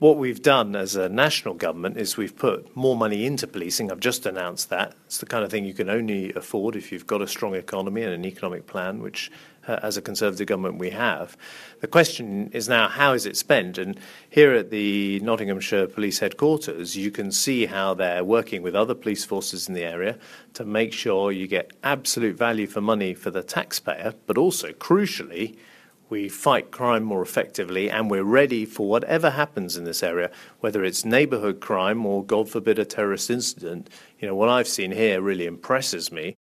What we've done as a national government is we've put more money into policing. I've just announced that. It's the kind of thing you can only afford if you've got a strong economy and an economic plan, which as a Conservative government we have. The question is now, how is it spent? And here at the Nottinghamshire Police Headquarters, you can see how they're working with other police forces in the area to make sure you get absolute value for money for the taxpayer, but also, crucially, we fight crime more effectively, and we're ready for whatever happens in this area, whether it's neighbourhood crime or, God forbid, a terrorist incident. You know, what I've seen here really impresses me.